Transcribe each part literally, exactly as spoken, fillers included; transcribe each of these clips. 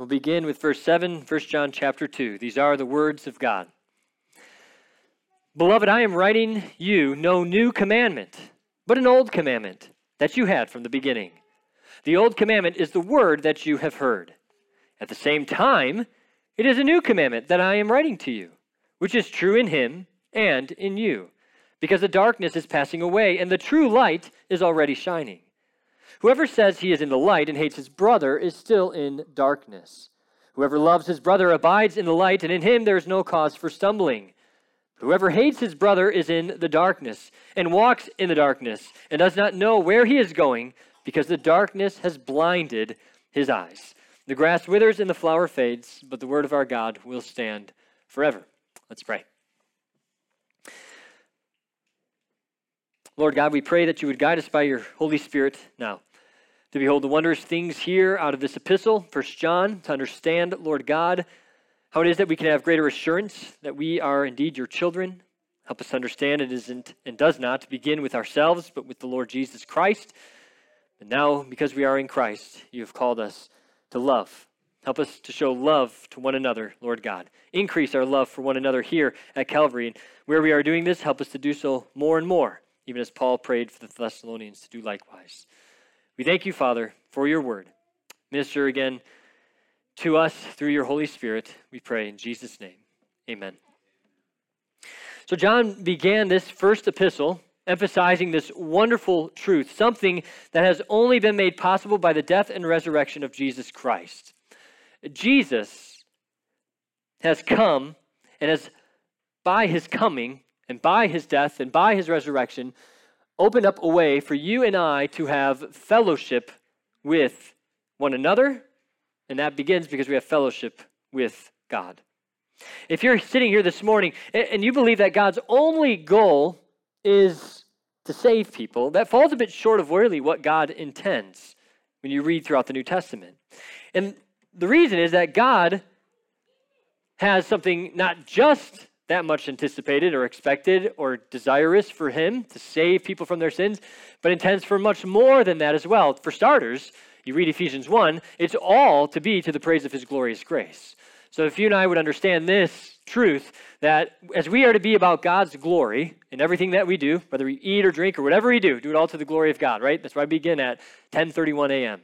We'll begin with verse seven, First John chapter two. These are the words of God. Beloved, I am writing you no new commandment, but an old commandment that you had from the beginning. The old commandment is the word that you have heard. At the same time, it is a new commandment that I am writing to you, which is true in him and in you, because the darkness is passing away and the true light is already shining. Whoever says he is in the light and hates his brother is still in darkness. Whoever loves his brother abides in the light, and in him there is no cause for stumbling. Whoever hates his brother is in the darkness and walks in the darkness and does not know where he is going because the darkness has blinded his eyes. The grass withers and the flower fades, but the word of our God will stand forever. Let's pray. Lord God, we pray that you would guide us by your Holy Spirit now to behold the wondrous things here out of this epistle, First John, to understand, Lord God, how it is that we can have greater assurance that we are indeed your children. Help us understand it isn't and does not begin with ourselves, but with the Lord Jesus Christ. And now, because we are in Christ, you have called us to love. Help us to show love to one another, Lord God. Increase our love for one another here at Calvary. And where we are doing this, help us to do so more and more, even as Paul prayed for the Thessalonians to do likewise. We thank you, Father, for your word. Minister again to us through your Holy Spirit, we pray in Jesus' name. Amen. So John began this first epistle emphasizing this wonderful truth, something that has only been made possible by the death and resurrection of Jesus Christ. Jesus has come and has, by his coming and by his death and by his resurrection, opened up a way for you and I to have fellowship with one another, and that begins because we have fellowship with God. If you're sitting here this morning and you believe that God's only goal is to save people, that falls a bit short of really what God intends when you read throughout the New Testament. And the reason is that God has something not just that much anticipated or expected or desirous for him to save people from their sins, but intends for much more than that as well. For starters, you read Ephesians one, it's all to be to the praise of his glorious grace. So if you and I would understand this truth, that as we are to be about God's glory in everything that we do, whether we eat or drink or whatever we do, do it all to the glory of God, right? That's why I begin at ten thirty-one a.m.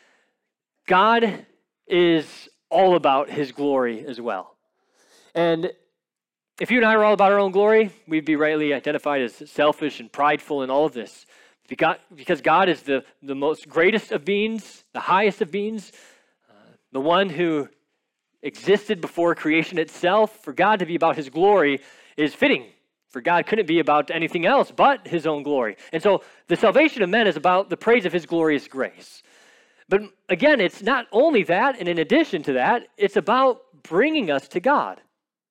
God is all about his glory as well. And if you and I were all about our own glory, we'd be rightly identified as selfish and prideful in all of this. Because God is the, the most greatest of beings, the highest of beings, uh, the one who existed before creation itself. For God to be about his glory is fitting. For God couldn't be about anything else but his own glory. And so the salvation of men is about the praise of his glorious grace. But again, it's not only that, and in addition to that, it's about bringing us to God.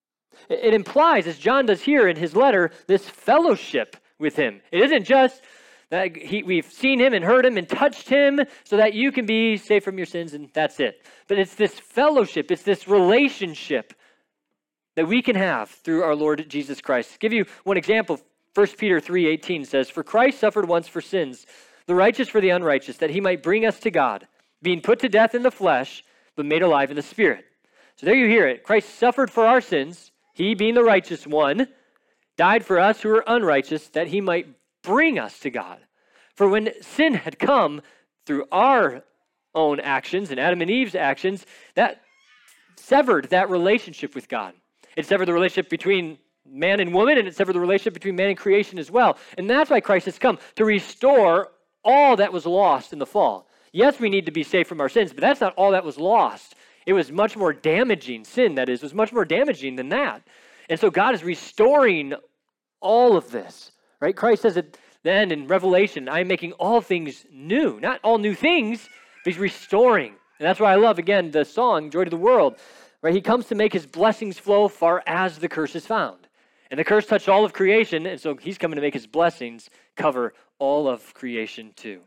It implies, as John does here in his letter, this fellowship with him. It isn't just that he, we've seen him and heard him and touched him so that you can be saved from your sins and that's it. But it's this fellowship, it's this relationship that we can have through our Lord Jesus Christ. To give you one example, First Peter three eighteen says, "For Christ suffered once for sins, the righteous for the unrighteous, that he might bring us to God, being put to death in the flesh, but made alive in the spirit." So there you hear it. Christ suffered for our sins, he being the righteous one, died for us who are unrighteous, that he might bring us to God. For when sin had come through our own actions and Adam and Eve's actions, that severed that relationship with God. It severed the relationship between man and woman, and it severed the relationship between man and creation as well. And that's why Christ has come, to restore all that was lost in the fall. Yes, we need to be saved from our sins, but that's not all that was lost. It was much more damaging. Sin, that is, was much more damaging than that. And so God is restoring all of this, right? Christ says it then in Revelation, I am making all things new. Not all new things, but he's restoring. And that's why I love, again, the song, Joy to the World, right? He comes to make his blessings flow far as the curse is found. And the curse touched all of creation, and so he's coming to make his blessings cover all of creation too.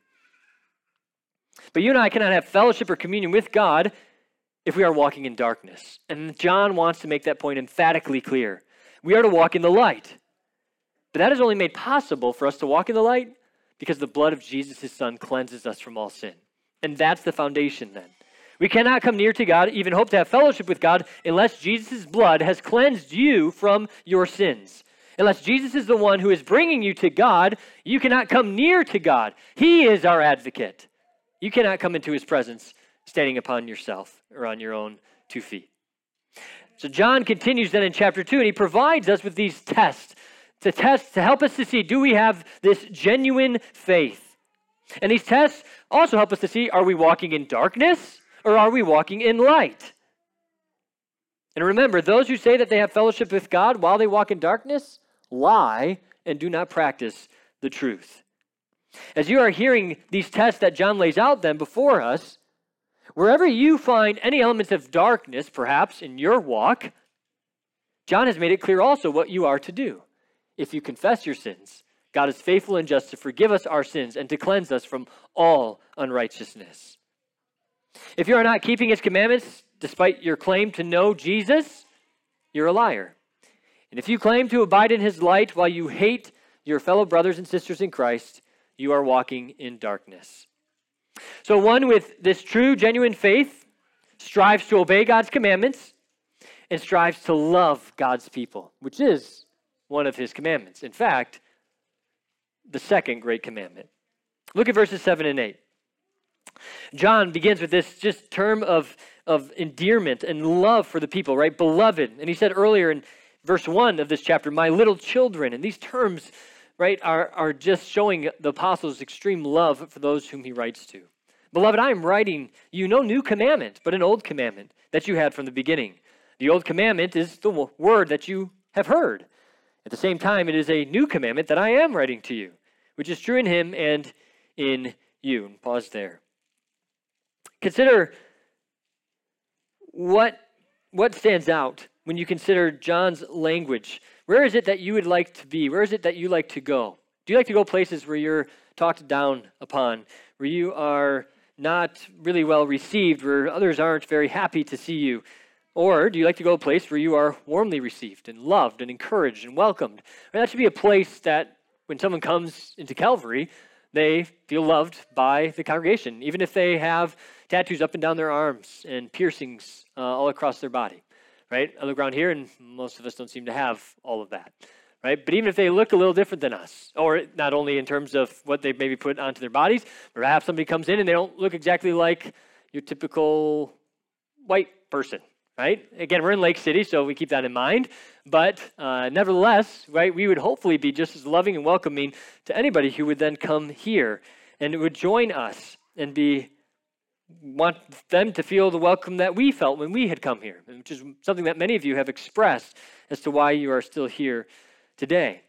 But you and I cannot have fellowship or communion with God if we are walking in darkness. And John wants to make that point emphatically clear. We are to walk in the light. But that is only made possible for us to walk in the light because the blood of Jesus, his son, cleanses us from all sin. And that's the foundation then. We cannot come near to God, even hope to have fellowship with God, unless Jesus' blood has cleansed you from your sins. Unless Jesus is the one who is bringing you to God, you cannot come near to God. He is our advocate. You cannot come into his presence standing upon yourself or on your own two feet. So John continues then in chapter two, and he provides us with these tests to test, to help us to see, do we have this genuine faith? And these tests also help us to see, are we walking in darkness or are we walking in light? And remember, those who say that they have fellowship with God while they walk in darkness lie and do not practice the truth. As you are hearing these tests that John lays out then before us, wherever you find any elements of darkness, perhaps in your walk, John has made it clear also what you are to do. If you confess your sins, God is faithful and just to forgive us our sins and to cleanse us from all unrighteousness. If you are not keeping his commandments, despite your claim to know Jesus, you're a liar. And if you claim to abide in his light while you hate your fellow brothers and sisters in Christ, you are walking in darkness. So one with this true, genuine faith strives to obey God's commandments and strives to love God's people, which is one of his commandments. In fact, the second great commandment. Look at verses seven and eight. John begins with this just term of, of endearment and love for the people, right? Beloved. And he said earlier in verse one of this chapter, my little children. And these terms, right, are, are just showing the apostles' extreme love for those whom he writes to. Beloved, I am writing you no new commandment, but an old commandment that you had from the beginning. The old commandment is the word that you have heard. At the same time, it is a new commandment that I am writing to you, which is true in him and in you. And pause there. Consider what, what stands out when you consider John's language. Where is it that you would like to be? Where is it that you like to go? Do you like to go places where you're talked down upon, where you are not really well received, where others aren't very happy to see you? Or do you like to go a place where you are warmly received and loved and encouraged and welcomed? I mean, that should be a place that when someone comes into Calvary, they feel loved by the congregation, even if they have tattoos up and down their arms and piercings uh, all across their body, right? I look around here, and most of us don't seem to have all of that, right? But even if they look a little different than us, or not only in terms of what they maybe put onto their bodies, perhaps somebody comes in and they don't look exactly like your typical white person, right? Again, we're in Lake City, so we keep that in mind. But uh, nevertheless, right, we would hopefully be just as loving and welcoming to anybody who would then come here and would join us and be want them to feel the welcome that we felt when we had come here, which is something that many of you have expressed as to why you are still here today.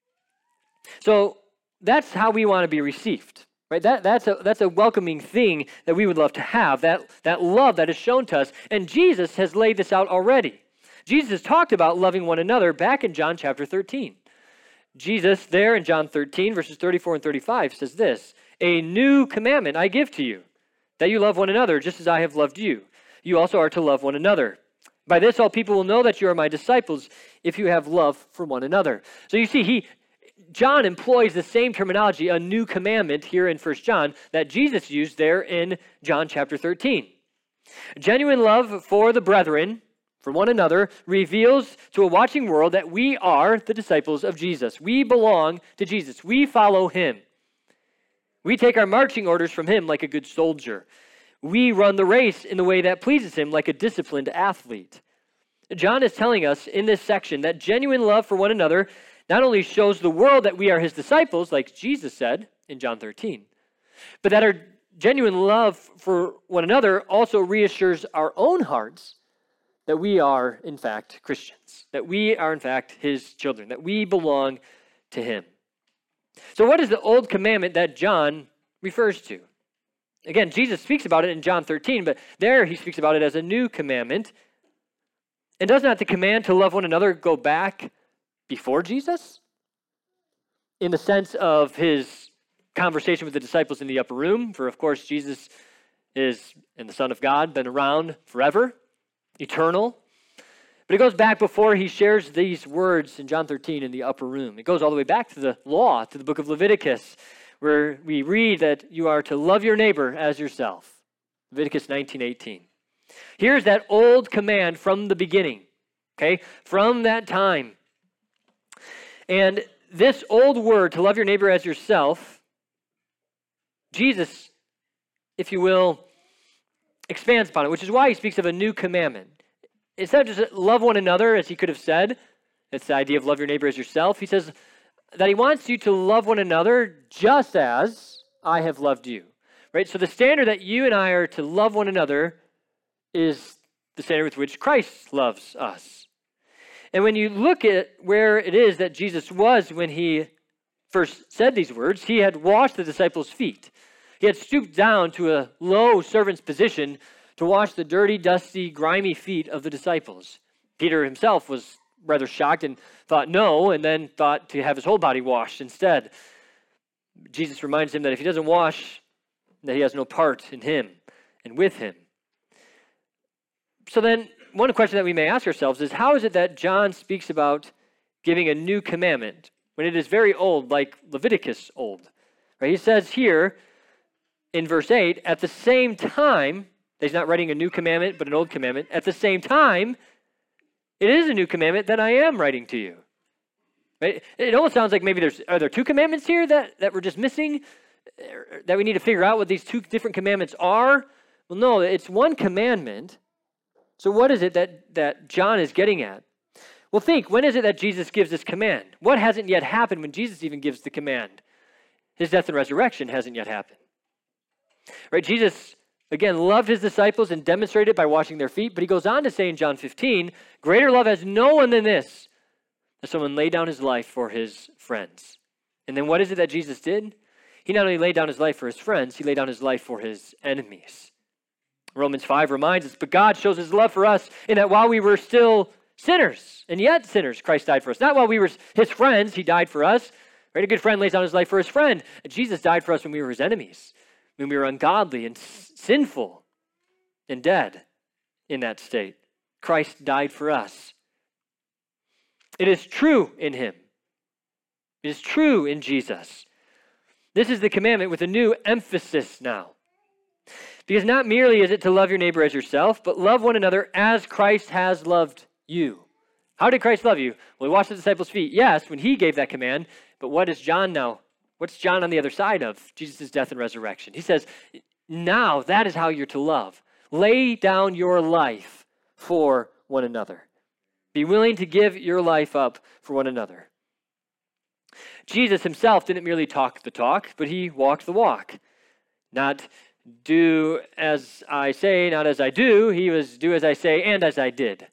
So that's how we want to be received. Right? That, that's, a, that's a welcoming thing that we would love to have, that, that love that is shown to us. And Jesus has laid this out already. Jesus talked about loving one another back in John chapter thirteen. Jesus there in John thirteen, verses thirty-four and thirty-five says this, a new commandment I give to you, that you love one another just as I have loved you. You also are to love one another. By this all people will know that you are my disciples if you have love for one another. So you see, he John employs the same terminology, a new commandment, here in First John that Jesus used there in John chapter thirteen. Genuine love for the brethren, for one another, reveals to a watching world that we are the disciples of Jesus. We belong to Jesus. We follow him. We take our marching orders from him like a good soldier. We run the race in the way that pleases him like a disciplined athlete. John is telling us in this section that genuine love for one another not only shows the world that we are his disciples, like Jesus said in John thirteen, but that our genuine love for one another also reassures our own hearts that we are, in fact, Christians, that we are, in fact, his children, that we belong to him. So what is the old commandment that John refers to? Again, Jesus speaks about it in John thirteen, but there he speaks about it as a new commandment. And does not the command to love one another go back before Jesus? In the sense of his conversation with the disciples in the upper room, for of course Jesus is, and the Son of God, been around forever, eternal. But it goes back before he shares these words in John thirteen in the upper room. It goes all the way back to the law, to the book of Leviticus, where we read that you are to love your neighbor as yourself. Leviticus nineteen eighteen. Here's that old command from the beginning, okay, from that time. And this old word, to love your neighbor as yourself, Jesus, if you will, expands upon it, which is why he speaks of a new commandment. Instead of just love one another, as he could have said, it's the idea of love your neighbor as yourself, he says that he wants you to love one another just as I have loved you. Right? So the standard that you and I are to love one another is the standard with which Christ loves us. And when you look at where it is that Jesus was when he first said these words, he had washed the disciples' feet. He had stooped down to a low servant's position to wash the dirty, dusty, grimy feet of the disciples. Peter himself was rather shocked and thought no, and then thought to have his whole body washed instead. Jesus reminds him that if he doesn't wash, that he has no part in him and with him. So then, one question that we may ask ourselves is, how is it that John speaks about giving a new commandment when it is very old, like Leviticus old? Right? He says here in verse eight, at the same time, he's not writing a new commandment, but an old commandment. At the same time, it is a new commandment that I am writing to you. Right? It almost sounds like maybe there's, are there two commandments here that, that we're just missing? That we need to figure out what these two different commandments are? Well, no, it's one commandment. So what is it that, that John is getting at? Well, think, when is it that Jesus gives this command? What hasn't yet happened when Jesus even gives the command? His death and resurrection hasn't yet happened. Right? Jesus, again, loved his disciples and demonstrated it by washing their feet, but he goes on to say in John fifteen, greater love has no one than this, that someone lay down his life for his friends. And then what is it that Jesus did? He not only laid down his life for his friends, he laid down his life for his enemies. Romans five reminds us, but God shows his love for us in that while we were still sinners, and yet sinners, Christ died for us. Not while we were his friends, he died for us. Right? A good friend lays down his life for his friend. And Jesus died for us when we were his enemies, when we were ungodly and sinful and dead in that state. Christ died for us. It is true in him. It is true in Jesus. This is the commandment with a new emphasis now. Because not merely is it to love your neighbor as yourself, but love one another as Christ has loved you. How did Christ love you? Well, he washed the disciples' feet. Yes, when he gave that command. But what is John now? What's John on the other side of Jesus' death and resurrection? He says, now that is how you're to love. Lay down your life for one another. Be willing to give your life up for one another. Jesus himself didn't merely talk the talk, but he walked the walk. Not do as I say, not as I do. He was do as I say and as I did.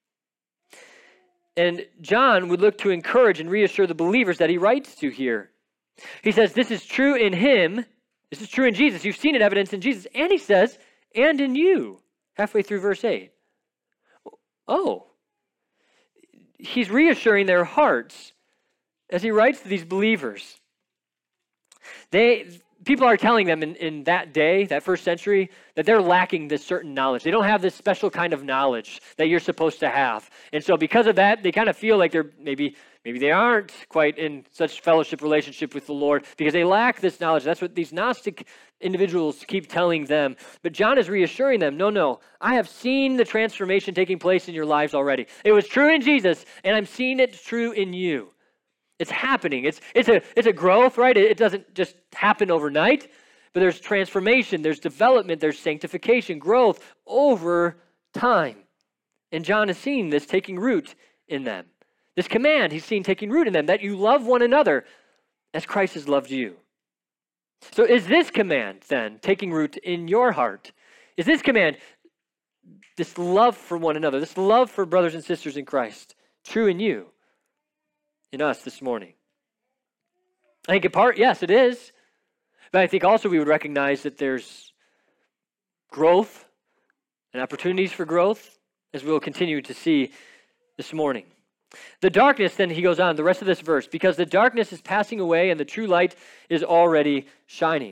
And John would look to encourage and reassure the believers that he writes to here. He says, this is true in him. This is true in Jesus. You've seen it evidence in Jesus. And he says, and in you, halfway through verse eight. Oh, he's reassuring their hearts as he writes to these believers. They... People are telling them in, in that day, that first century, that they're lacking this certain knowledge. They don't have this special kind of knowledge that you're supposed to have. And so because of that, they kind of feel like they're maybe maybe they aren't quite in such fellowship relationship with the Lord because they lack this knowledge. That's what these Gnostic individuals keep telling them. But John is reassuring them, no, no, I have seen the transformation taking place in your lives already. It was true in Jesus, and I'm seeing it true in you. It's happening. It's it's a it's a growth, right? It, it doesn't just happen overnight, but there's transformation, there's development, there's sanctification, growth over time. And John is seeing this taking root in them. This command he's seen taking root in them, that you love one another as Christ has loved you. So is this command then taking root in your heart? Is this command, this love for one another, this love for brothers and sisters in Christ, true in you? In us this morning? I think in part, yes, it is. But I think also we would recognize that there's growth and opportunities for growth, as we'll continue to see this morning. The darkness, then he goes on, the rest of this verse, because the darkness is passing away and the true light is already shining.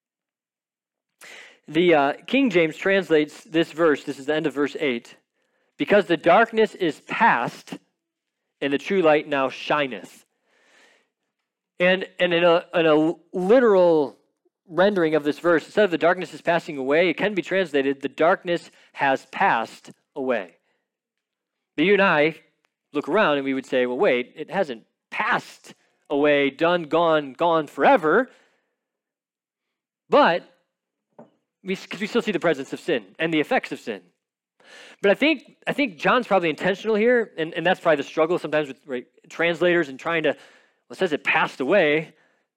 The uh, King James translates this verse, this is the end of verse eight, because the darkness is past and the true light now shineth. And, and in, a, in a literal rendering of this verse, instead of the darkness is passing away, it can be translated, the darkness has passed away. But you and I look around and we would say, well, wait, it hasn't passed away, done, gone, gone forever. But, because we, we still see the presence of sin and the effects of sin. But I think I think John's probably intentional here, and, and that's probably the struggle sometimes with right, translators and trying to, well, it says it passed away.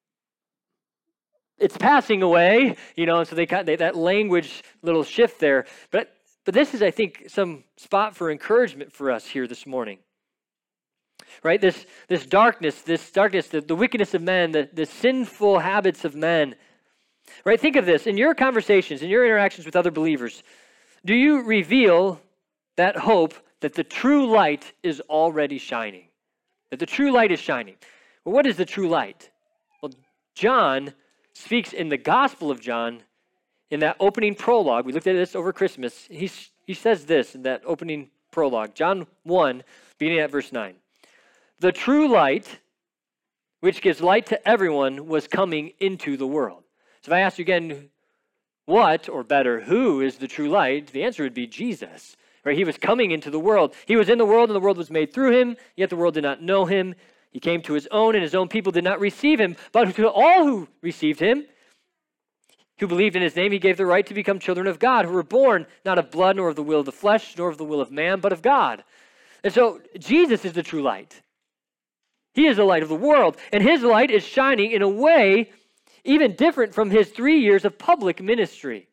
It's passing away, you know, and so they got they, that language little shift there. But but this is, I think, some spot for encouragement for us here this morning. Right? This this darkness, this darkness, the, the wickedness of men, the, the sinful habits of men. Right? Think of this. In your conversations, in your interactions with other believers, do you reveal that hope that the true light is already shining? That the true light is shining. Well, what is the true light? Well, John speaks in the Gospel of John, in that opening prologue. We looked at this over Christmas. He, he says this in that opening prologue. John one, beginning at verse nine. The true light, which gives light to everyone, was coming into the world. So if I ask you again, what, or better, who is the true light? The answer would be Jesus. Right? He was coming into the world. He was in the world, and the world was made through him, yet the world did not know him. He came to his own, and his own people did not receive him. But to all who received him, who believed in his name, he gave the right to become children of God, who were born not of blood, nor of the will of the flesh, nor of the will of man, but of God. And so Jesus is the true light. He is the light of the world, and his light is shining in a way even different from his three years of public ministry.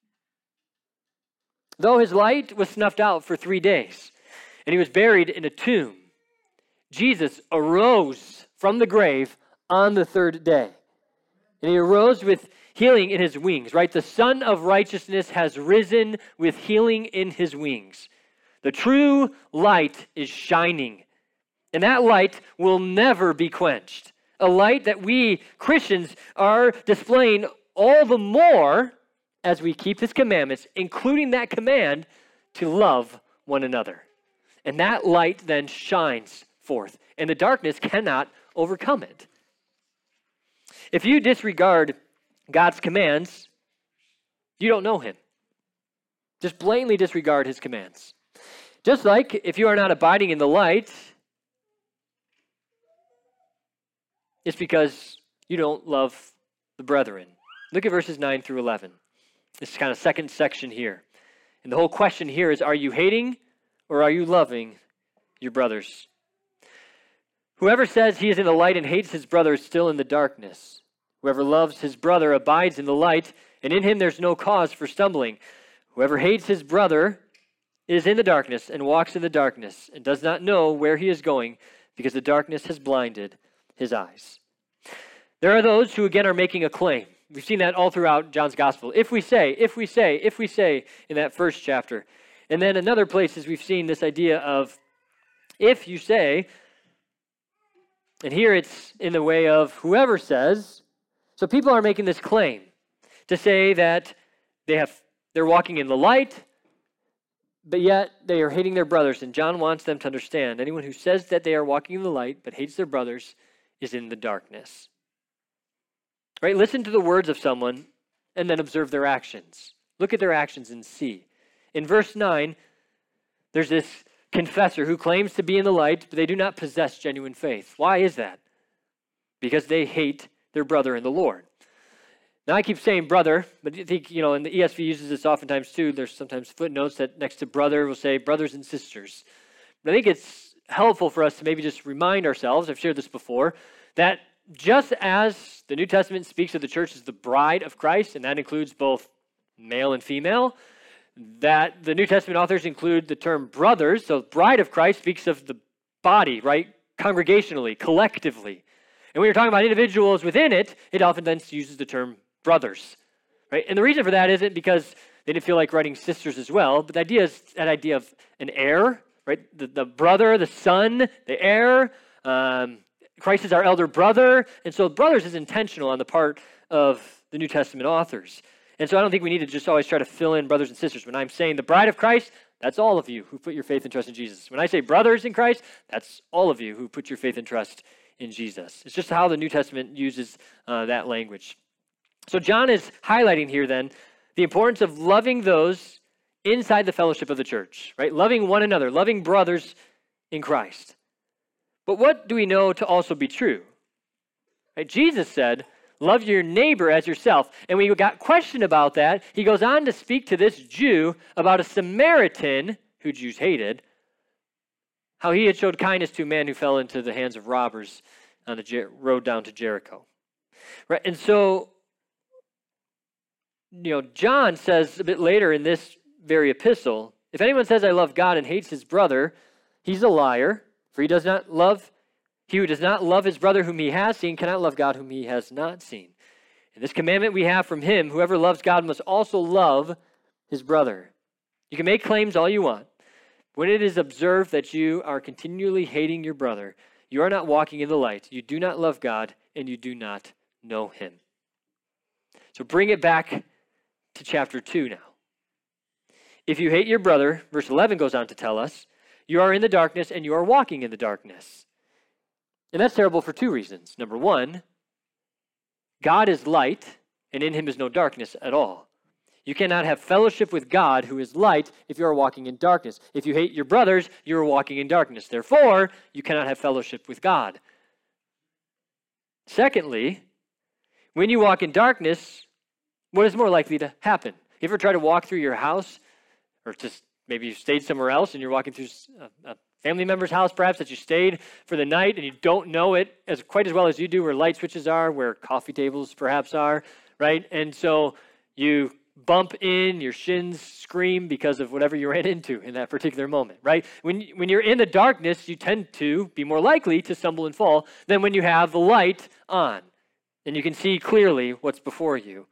Though his light was snuffed out for three days, and he was buried in a tomb, Jesus arose from the grave on the third day. And he arose with healing in his wings, right? The Son of Righteousness has risen with healing in his wings. The true light is shining, and that light will never be quenched. A light that we Christians are displaying all the more as we keep his commandments, including that command to love one another. And that light then shines forth, and the darkness cannot overcome it. If you disregard God's commands, you don't know him. Just blatantly disregard his commands. Just like if you are not abiding in the light, it's because you don't love the brethren. Look at verses nine through eleven. This kind of second section here. And the whole question here is, are you hating or are you loving your brothers? Whoever says he is in the light and hates his brother is still in the darkness. Whoever loves his brother abides in the light, and in him there's no cause for stumbling. Whoever hates his brother is in the darkness and walks in the darkness and does not know where he is going because the darkness has blinded his eyes. There are those who again are making a claim. We've seen that all throughout John's gospel. If we say, if we say, if we say in that first chapter. And then in other places we've seen this idea of if you say, and here it's in the way of whoever says. So people are making this claim to say that they have they're walking in the light, but yet they are hating their brothers. And John wants them to understand anyone who says that they are walking in the light but hates their brothers is in the darkness. Right? Listen to the words of someone and then observe their actions. Look at their actions and see. In verse nine, there's this confessor who claims to be in the light, but they do not possess genuine faith. Why is that? Because they hate their brother in the Lord. Now I keep saying brother, but I think, you know, and the E S V uses this oftentimes too. There's sometimes footnotes that next to brother will say brothers and sisters. But I think it's helpful for us to maybe just remind ourselves, I've shared this before, that just as the New Testament speaks of the church as the bride of Christ, and that includes both male and female, that the New Testament authors include the term brothers. So bride of Christ speaks of the body, right? Congregationally, collectively. And when you're talking about individuals within it, it often then uses the term brothers, right? And the reason for that isn't because they didn't feel like writing sisters as well, but the idea is that idea of an heir, right? The, the brother, the son, the heir. Um, Christ is our elder brother. And so brothers is intentional on the part of the New Testament authors. And so I don't think we need to just always try to fill in brothers and sisters. When I'm saying the bride of Christ, that's all of you who put your faith and trust in Jesus. When I say brothers in Christ, that's all of you who put your faith and trust in Jesus. It's just how the New Testament uses uh, that language. So John is highlighting here then the importance of loving those inside the fellowship of the church, right? Loving one another, loving brothers in Christ. But what do we know to also be true? Right? Jesus said, love your neighbor as yourself. And when we got questioned about that, he goes on to speak to this Jew about a Samaritan who Jews hated, how he had showed kindness to a man who fell into the hands of robbers on the Jer- road down to Jericho. Right? And so, you know, John says a bit later in this very epistle, if anyone says I love God and hates his brother, he's a liar, for he does not love, he who does not love his brother whom he has seen cannot love God whom he has not seen. And this commandment we have from him, whoever loves God must also love his brother. You can make claims all you want. When it is observed that you are continually hating your brother, you are not walking in the light. You do not love God, and you do not know him. So bring it back to chapter two now. If you hate your brother, verse eleven goes on to tell us, you are in the darkness and you are walking in the darkness. And that's terrible for two reasons. Number one, God is light, and in him is no darkness at all. You cannot have fellowship with God, who is light, if you are walking in darkness. If you hate your brothers, you are walking in darkness. Therefore, you cannot have fellowship with God. Secondly, when you walk in darkness, what is more likely to happen? You ever try to walk through your house, or just maybe you stayed somewhere else and you're walking through a, a family member's house perhaps that you stayed for the night and you don't know it as quite as well as you do where light switches are, where coffee tables perhaps are, right? And so you bump in, your shins scream because of whatever you ran into in that particular moment, right? When, when you're in the darkness, you tend to be more likely to stumble and fall than when you have the light on and you can see clearly what's before you.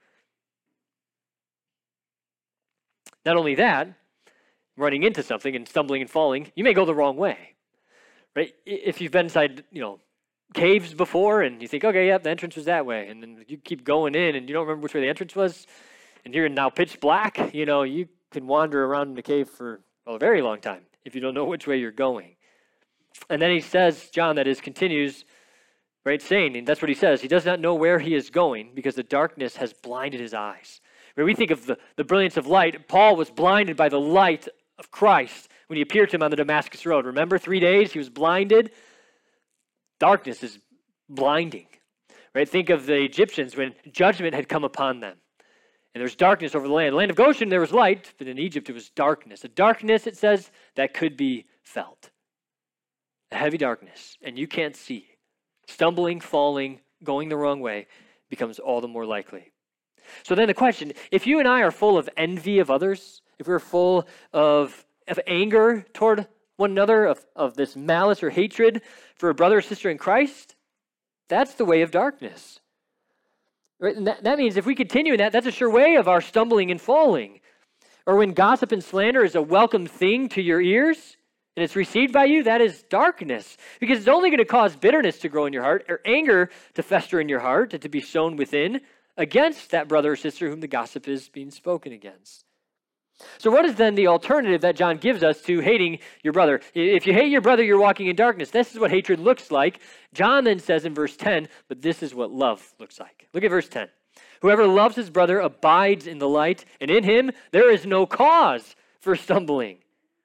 Not only that, running into something and stumbling and falling, you may go the wrong way, right? If you've been inside, you know, caves before and you think, okay, yeah, the entrance was that way, and then you keep going in and you don't remember which way the entrance was, and you're now pitch black, you know, you can wander around in the cave for a very long time if you don't know which way you're going. And then he says, John, that is, continues, right, saying, and that's what he says, he does not know where he is going because the darkness has blinded his eyes. Where we think of the, the brilliance of light, Paul was blinded by the light of Christ when he appeared to him on the Damascus Road. Remember, three days he was blinded. Darkness is blinding, right? Think of the Egyptians when judgment had come upon them. And there was darkness over the land. The land of Goshen, there was light, but in Egypt it was darkness. A darkness, it says, that could be felt. A heavy darkness, and you can't see. Stumbling, falling, going the wrong way becomes all the more likely. So then the question, if you and I are full of envy of others, if we're full of, of anger toward one another, of, of this malice or hatred for a brother or sister in Christ, that's the way of darkness. Right? And that, that means if we continue in that, that's a sure way of our stumbling and falling. Or when gossip and slander is a welcome thing to your ears, and it's received by you, that is darkness. Because it's only going to cause bitterness to grow in your heart, or anger to fester in your heart, and to be sown within, against that brother or sister whom the gossip is being spoken against. So what is then the alternative that John gives us to hating your brother? If you hate your brother, you're walking in darkness. This is what hatred looks like. John then says in verse ten, but this is what love looks like. Look at verse ten. Whoever loves his brother abides in the light, and in him there is no cause for stumbling.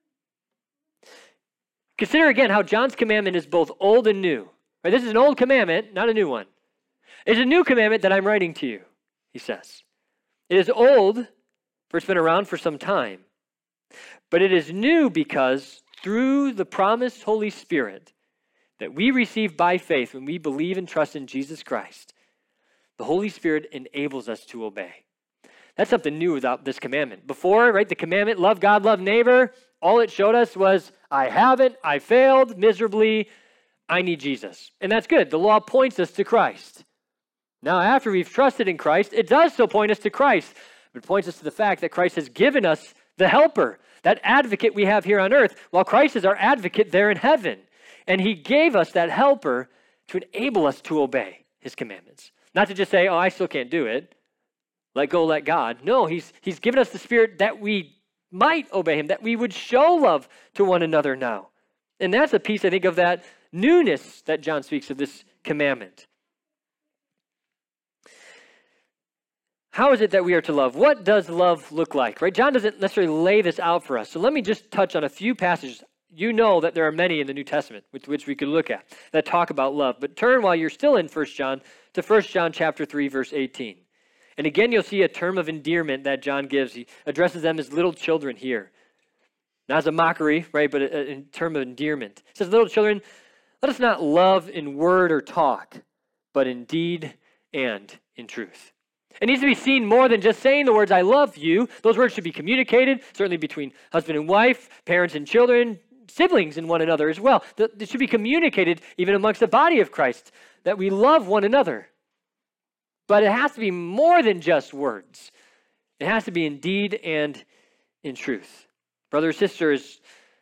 Consider again how John's commandment is both old and new. Right, this is an old commandment, not a new one. It's a new commandment that I'm writing to you, he says. It is old, for it's been around for some time. But it is new because through the promised Holy Spirit that we receive by faith when we believe and trust in Jesus Christ, the Holy Spirit enables us to obey. That's something new about this commandment. Before, right, the commandment, love God, love neighbor, all it showed us was, I haven't, I failed miserably, I need Jesus. And that's good. The law points us to Christ. Now, after we've trusted in Christ, it does still point us to Christ. It points us to the fact that Christ has given us the helper, that advocate we have here on earth, while Christ is our advocate there in heaven. And he gave us that helper to enable us to obey his commandments. Not to just say, oh, I still can't do it. Let go, let God. No, he's, he's given us the Spirit that we might obey him, that we would show love to one another now. And that's a piece, I think, of that newness that John speaks of this commandment. how is it that we are to love? What does love look like, right? John doesn't necessarily lay this out for us. So let me just touch on a few passages. You know that there are many in the New Testament with which we could look at that talk about love. But turn while you're still in First John to First John chapter three, verse eighteen. And again, you'll see a term of endearment that John gives. He addresses them as little children here. Not as a mockery, right, but a, a, in term of endearment. It says, little children, let us not love in word or talk, but in deed and in truth. It needs to be seen more than just saying the words, I love you. Those words should be communicated, certainly between husband and wife, parents and children, siblings and one another as well. It should be communicated even amongst the body of Christ, that we love one another. But it has to be more than just words. It has to be in deed and in truth. Brother or sister is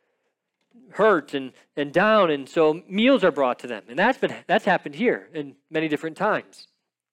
hurt and, and down, and so meals are brought to them. And that's been that's happened here in many different times.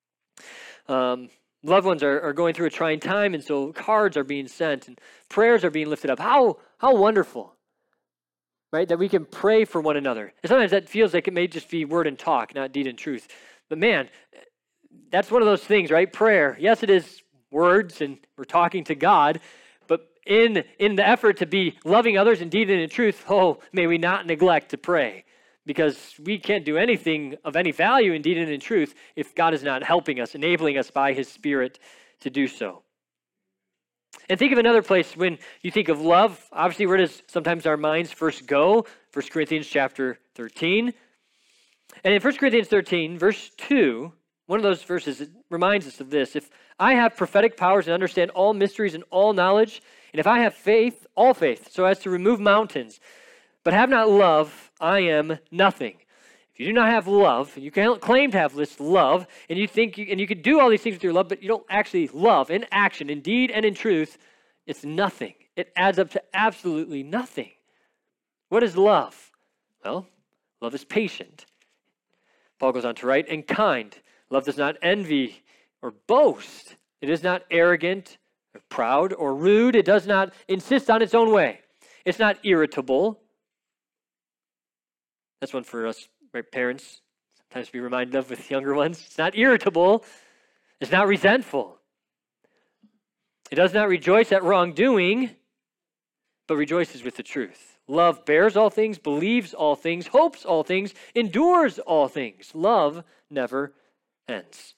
Um, loved ones are, are going through a trying time, and so cards are being sent, and prayers are being lifted up. How, how wonderful, right, that we can pray for one another. And sometimes that feels like it may just be word and talk, not deed and truth. But man, that's one of those things, right? Prayer, yes, it is words, and we're talking to God, but in, in the effort to be loving others in deed and in truth, oh, may we not neglect to pray, because we can't do anything of any value in deed and in truth if God is not helping us, enabling us by his Spirit to do so. And think of another place when you think of love. Obviously, where does sometimes our minds first go? First Corinthians chapter thirteen. And in First Corinthians thirteen, verse two, one of those verses, it reminds us of this. If I have prophetic powers and understand all mysteries and all knowledge, and if I have faith, all faith, so as to remove mountains, but have not love, I am nothing. If you do not have love, and you can't claim to have this love, and you think you, and you could do all these things with your love, but you don't actually love in action, in deed and in truth, it's nothing. It adds up to absolutely nothing. What is love? Well, love is patient. Paul goes on to write, and kind. Love does not envy or boast. It is not arrogant or proud or rude. It does not insist on its own way. It's not irritable. That's one for us, right, parents, sometimes be reminded of with younger ones. It's not irritable. It's not resentful. It does not rejoice at wrongdoing, but rejoices with the truth. Love bears all things, believes all things, hopes all things, endures all things. Love never ends.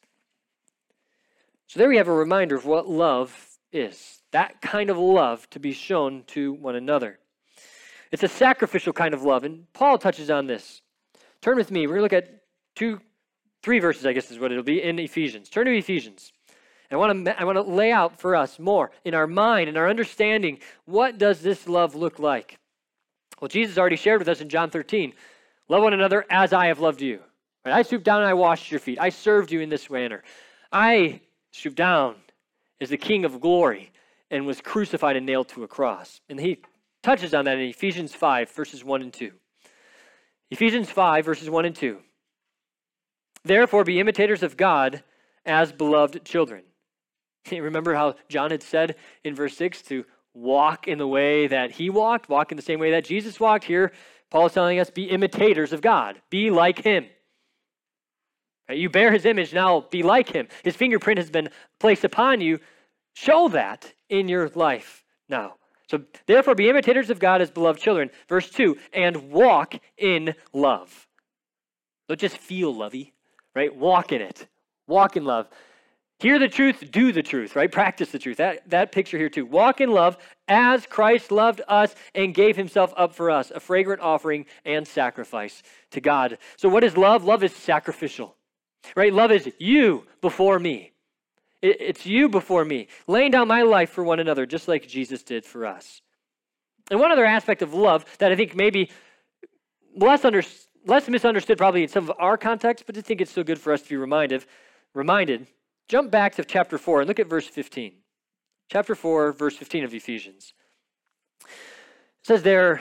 So there we have a reminder of what love is. That kind of love to be shown to one another. It's a sacrificial kind of love, and Paul touches on this. Turn with me. We're going to look at two, three verses, I guess is what it'll be, in Ephesians. Turn to Ephesians. I want to I want to lay out for us more in our mind and our understanding, what does this love look like? Well, Jesus already shared with us in John thirteen, love one another as I have loved you. Right? I stooped down and I washed your feet. I served you in this manner. I stooped down as the King of glory and was crucified and nailed to a cross. And he touches on that in Ephesians five, verses one and two. Ephesians five, verses one and two. Therefore, be imitators of God as beloved children. Remember how John had said in verse six to walk in the way that he walked, walk in the same way that Jesus walked. Here, Paul is telling us, be imitators of God. Be like him. Right? You bear his image, now be like him. His fingerprint has been placed upon you. Show that in your life now. So therefore, be imitators of God as beloved children. Verse two, and walk in love. Don't just feel lovey, right? Walk in it. Walk in love. Hear the truth, do the truth, right? Practice the truth. That, that picture here too. Walk in love as Christ loved us and gave himself up for us, a fragrant offering and sacrifice to God. So what is love? Love is sacrificial, right? Love is you before me. It, it's you before me, laying down my life for one another, just like Jesus did for us. And one other aspect of love that I think maybe less, under, less misunderstood probably in some of our context, but I think it's still good for us to be reminded, reminded. Jump back to chapter four and look at verse fifteen. Chapter four, verse fifteen of Ephesians. It says there,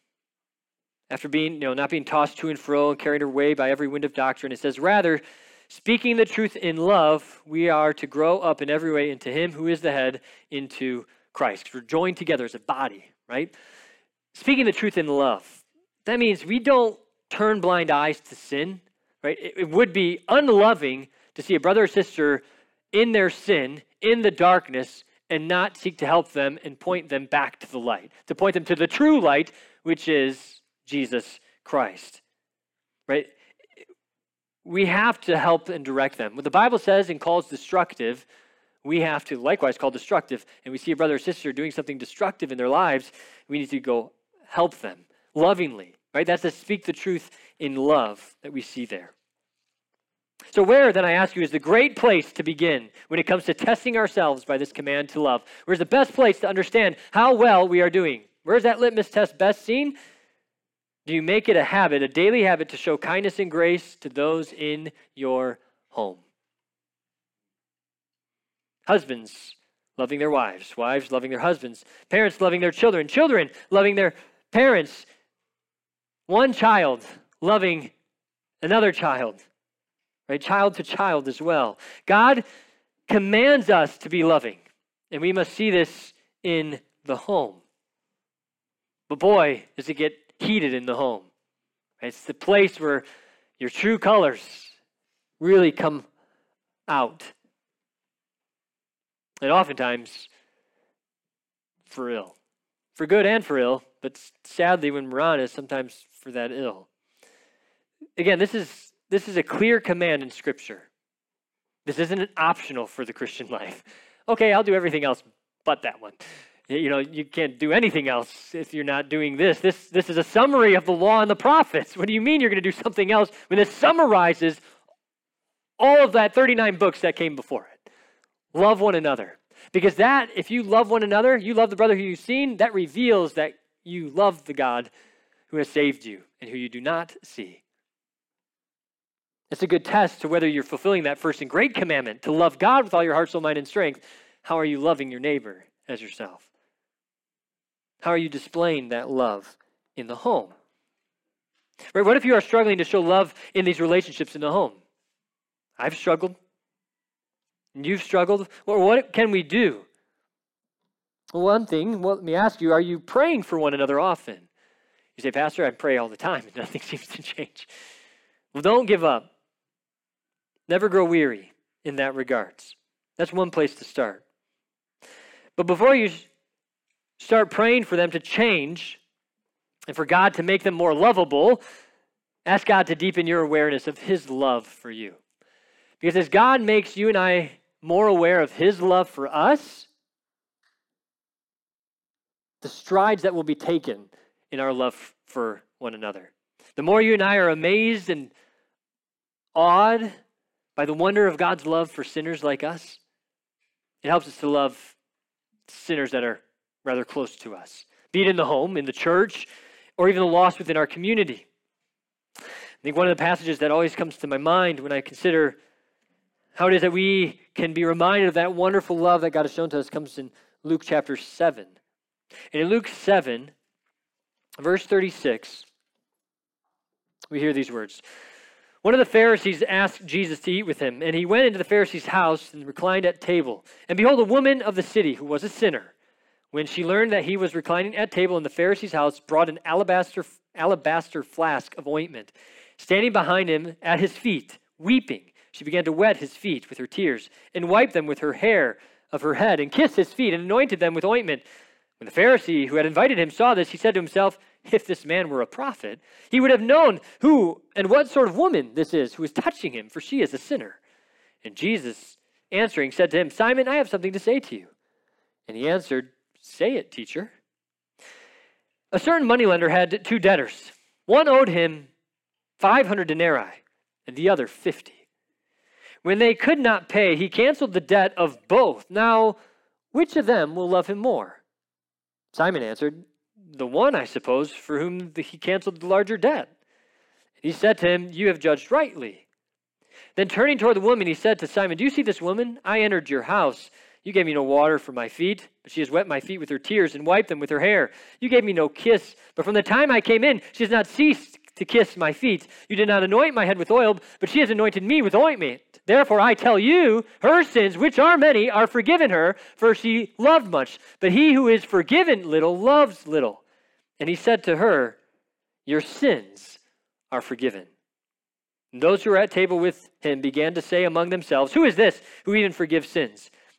after being, you know, not being tossed to and fro and carried away by every wind of doctrine, it says, rather, speaking the truth in love, we are to grow up in every way into him who is the head, into Christ. We're joined together as a body, right? Speaking the truth in love. That means we don't turn blind eyes to sin, right? It, it would be unloving to see a brother or sister in their sin in the darkness and not seek to help them and point them back to the light, to point them to the true light, which is Jesus Christ, right? We have to help and direct them. What the Bible says and calls destructive, we have to likewise call destructive. And we see a brother or sister doing something destructive in their lives, we need to go help them lovingly, right? That's to speak the truth in love that we see there. So where, then I ask you, is the great place to begin when it comes to testing ourselves by this command to love? Where's the best place to understand how well we are doing? Where's that litmus test best seen? Do you make it a habit, a daily habit, to show kindness and grace to those in your home? Husbands loving their wives, wives loving their husbands, parents loving their children, children loving their parents, one child loving another child, right? Child to child as well. God commands us to be loving, and we must see this in the home. But boy, does it get heated in the home. It's the place where your true colors really come out. And oftentimes, for ill. For good and for ill, but sadly when we're honest, sometimes for that ill. Again, this is this is a clear command in Scripture. This isn't an optional for the Christian life. Okay, I'll do everything else but that one. You know, you can't do anything else if you're not doing this. This this is a summary of the law and the prophets. What do you mean you're going to do something else when this summarizes all of that thirty-nine books that came before it? Love one another. Because that, if you love one another, you love the brother who you've seen, that reveals that you love the God who has saved you and who you do not see. It's a good test to whether you're fulfilling that first and great commandment, to love God with all your heart, soul, mind, and strength. How are you loving your neighbor as yourself? How are you displaying that love in the home? Right? What if you are struggling to show love in these relationships in the home? I've struggled. And you've struggled. Well, what can we do? Well, one thing, well, let me ask you, are you praying for one another often? You say, Pastor, I pray all the time and nothing seems to change. Well, don't give up. Never grow weary in that regards. That's one place to start. But before you start praying for them to change and for God to make them more lovable, ask God to deepen your awareness of His love for you. Because as God makes you and I more aware of His love for us, the strides that will be taken in our love for one another. The more you and I are amazed and awed by the wonder of God's love for sinners like us, it helps us to love sinners that are rather close to us, be it in the home, in the church, or even the lost within our community. I think one of the passages that always comes to my mind when I consider how it is that we can be reminded of that wonderful love that God has shown to us comes in Luke chapter seven. And in Luke seven, verse thirty-six, we hear these words. One of the Pharisees asked Jesus to eat with him, and he went into the Pharisee's house and reclined at table. And behold, a woman of the city who was a sinner, when she learned that he was reclining at table in the Pharisee's house, brought an alabaster, alabaster flask of ointment. Standing behind him at his feet, weeping, she began to wet his feet with her tears and wiped them with her hair of her head and kissed his feet and anointed them with ointment. When the Pharisee who had invited him saw this, he said to himself, if this man were a prophet, he would have known who and what sort of woman this is who is touching him, for she is a sinner. And Jesus, answering, said to him, Simon, I have something to say to you. And he answered, say it, teacher. A certain moneylender had two debtors. One owed him five hundred denarii, and the other fifty. When they could not pay, he canceled the debt of both. Now, which of them will love him more? Simon answered, the one, I suppose, for whom he canceled the larger debt. He said to him, you have judged rightly. Then turning toward the woman, he said to Simon, do you see this woman? I entered your house. You gave me no water for my feet, but she has wet my feet with her tears and wiped them with her hair. You gave me no kiss, but from the time I came in, she has not ceased to kiss my feet. You did not anoint my head with oil, but she has anointed me with ointment. Therefore I tell you, her sins, which are many, are forgiven her, for she loved much. But he who is forgiven little loves little. And he said to her, your sins are forgiven. And those who were at table with him began to say among themselves, who is this who even forgives sins?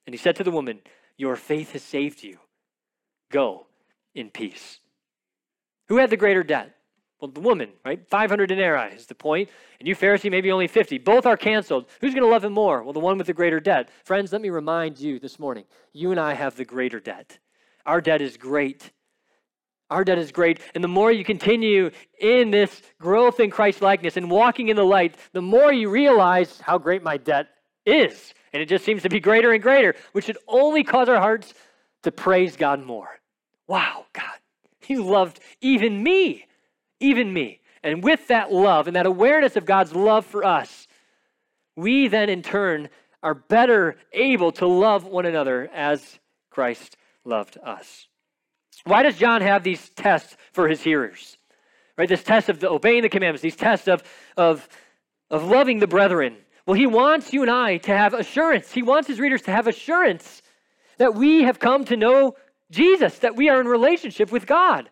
And he said to the woman, your faith has saved you. Go in peace. Who had the greater debt? Well, the woman, right? five hundred denarii is the point. And you, Pharisee, maybe only fifty. Both are canceled. Who's going to love him more? Well, the one with the greater debt. Friends, let me remind you this morning, you and I have the greater debt. Our debt is great. Our debt is great. And the more you continue in this growth in Christ likeness and walking in the light, the more you realize how great my debt is. And it just seems to be greater and greater, which should only cause our hearts to praise God more. Wow, God, you loved even me, even me. And with that love and that awareness of God's love for us, we then in turn are better able to love one another as Christ loved us. Why does John have these tests for his hearers? Right, this test of the obeying the commandments, these tests of, of, of loving the brethren. Well, he wants you and I to have assurance. He wants his readers to have assurance that we have come to know Jesus, that we are in relationship with God.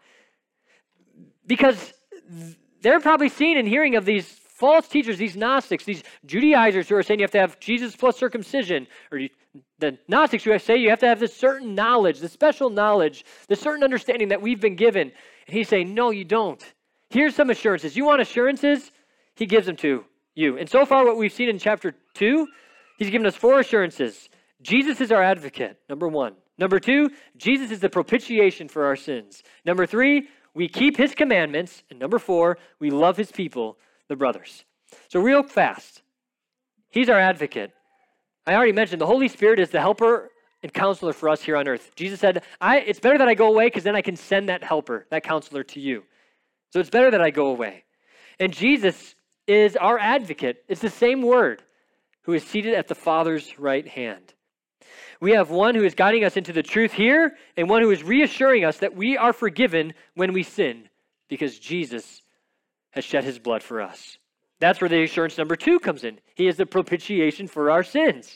Because they're probably seeing and hearing of these false teachers, these Gnostics, these Judaizers who are saying you have to have Jesus plus circumcision, or you, the Gnostics who say you have to have this certain knowledge, this special knowledge, this certain understanding that we've been given. And he's saying, no, you don't. Here's some assurances. You want assurances? He gives them to you. And so far what we've seen in chapter two, he's given us four assurances. Jesus is our advocate, number one. Number two, Jesus is the propitiation for our sins. Number three, we keep his commandments. And number four, we love his people, the brothers. So real fast, he's our advocate. I already mentioned the Holy Spirit is the helper and counselor for us here on earth. Jesus said, I, it's better that I go away because then I can send that helper, that counselor to you. So it's better that I go away. And Jesus is our advocate. It's the same word, who is seated at the Father's right hand. We have one who is guiding us into the truth here and one who is reassuring us that we are forgiven when we sin because Jesus has shed his blood for us. That's where the assurance number two comes in. He is the propitiation for our sins.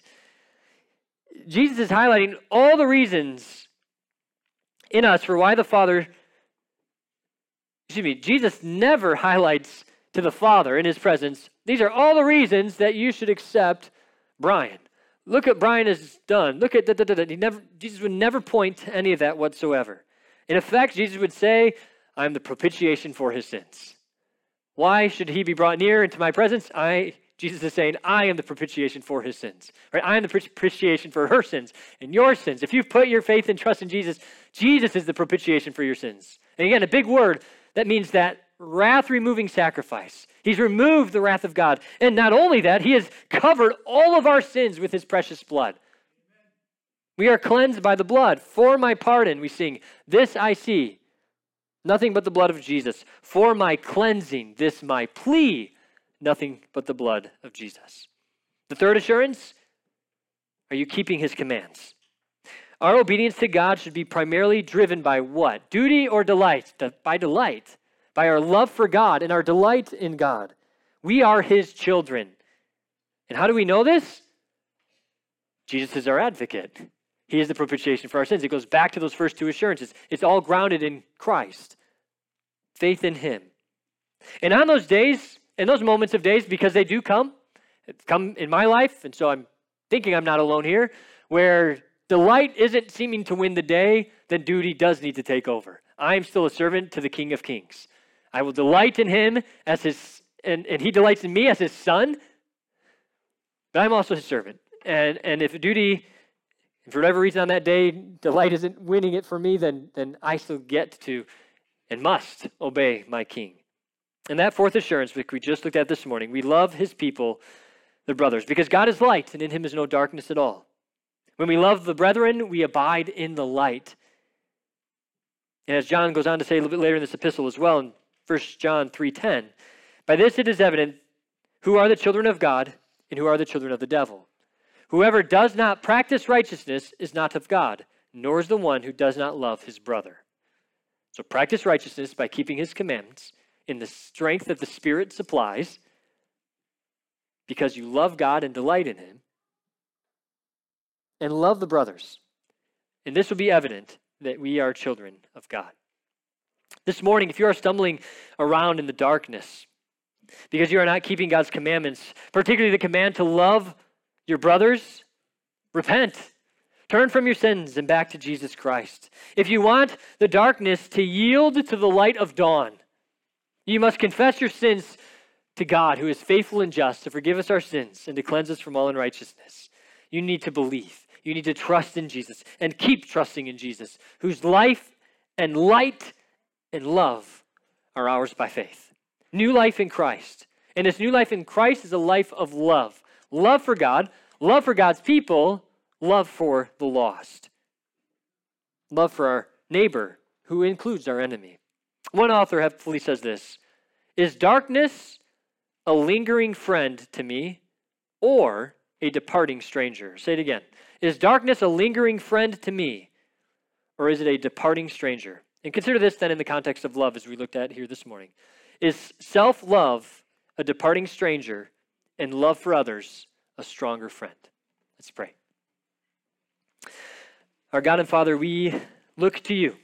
Jesus is highlighting all the reasons in us for why the Father, excuse me, Jesus never highlights to the Father in his presence, these are all the reasons that you should accept Brian. Look at Brian has done. Look at, da, da, da, da. He never, Jesus would never point to any of that whatsoever. In effect, Jesus would say, I'm the propitiation for his sins. Why should he be brought near into my presence? I, Jesus is saying, I am the propitiation for his sins. Right? I am the propitiation for her sins and your sins. If you've put your faith and trust in Jesus, Jesus is the propitiation for your sins. And again, a big word that means that wrath-removing sacrifice. He's removed the wrath of God. And not only that, he has covered all of our sins with his precious blood. We are cleansed by the blood. For my pardon, we sing, this I see, nothing but the blood of Jesus. For my cleansing, this my plea, nothing but the blood of Jesus. The third assurance, are you keeping his commands? Our obedience to God should be primarily driven by what? Duty or delight? By delight. By our love for God and our delight in God. We are his children. And how do we know this? Jesus is our advocate. He is the propitiation for our sins. It goes back to those first two assurances. It's all grounded in Christ. Faith in him. And on those days, in those moments of days, because they do come, come in my life, and so I'm thinking I'm not alone here, where delight isn't seeming to win the day, then duty does need to take over. I am still a servant to the King of Kings. I will delight in him as his, and, and he delights in me as his son, but I'm also his servant. And and if duty, for whatever reason on that day, delight isn't winning it for me, then, then I still get to and must obey my king. And that fourth assurance, which we just looked at this morning, we love his people, the brothers, because God is light and in him is no darkness at all. When we love the brethren, we abide in the light. And as John goes on to say a little bit later in this epistle as well, in First John three ten, by this it is evident who are the children of God and who are the children of the devil. Whoever does not practice righteousness is not of God, nor is the one who does not love his brother. So practice righteousness by keeping his commandments in the strength that the Spirit supplies, because you love God and delight in him, and love the brothers. And this will be evident that we are children of God. This morning, if you are stumbling around in the darkness because you are not keeping God's commandments, particularly the command to love your brothers, repent. Turn from your sins and back to Jesus Christ. If you want the darkness to yield to the light of dawn, you must confess your sins to God, who is faithful and just to forgive us our sins and to cleanse us from all unrighteousness. You need to believe. You need to trust in Jesus and keep trusting in Jesus, whose life and light and love are ours by faith. New life in Christ. And this new life in Christ is a life of love. Love for God, love for God's people, love for the lost. Love for our neighbor, who includes our enemy. One author helpfully says this: is darkness a lingering friend to me or a departing stranger? Say it again. Is darkness a lingering friend to me or is it a departing stranger? And consider this then in the context of love as we looked at here this morning. Is self-love a departing stranger and love for others a stronger friend? Let's pray. Our God and Father, we look to you.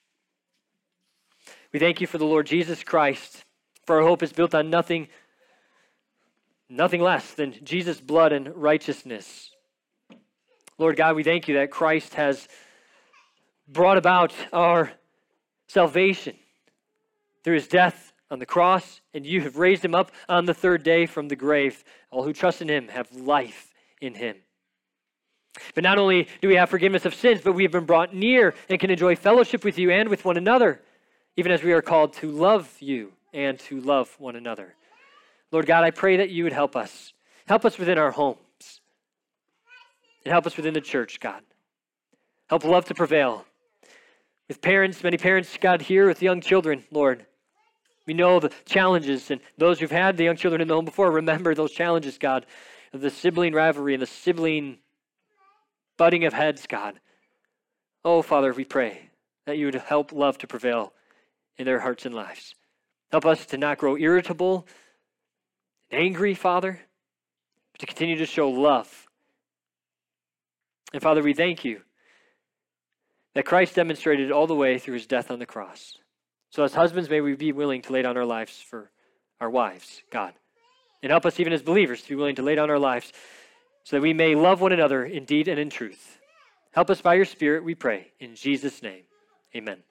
We thank you for the Lord Jesus Christ, for our hope is built on nothing, nothing less than Jesus' blood and righteousness. Lord God, we thank you that Christ has brought about our salvation through his death on the cross, and you have raised him up on the third day from the grave. All who trust in him have life in him. But not only do we have forgiveness of sins, but we have been brought near and can enjoy fellowship with you and with one another, even as we are called to love you and to love one another. Lord God, I pray that you would help us. Help us within our homes. And help us within the church, God. Help love to prevail. With parents, many parents, God, here with young children, Lord. We know the challenges, and those who've had the young children in the home before, remember those challenges, God, of the sibling rivalry and the sibling butting of heads, God. Oh, Father, we pray that you would help love to prevail in their hearts and lives. Help us to not grow irritable and angry, Father, but to continue to show love. And Father, we thank you that Christ demonstrated all the way through his death on the cross. So as husbands, may we be willing to lay down our lives for our wives, God. And help us even as believers to be willing to lay down our lives so that we may love one another in deed and in truth. Help us by your Spirit, we pray. In Jesus' name, amen.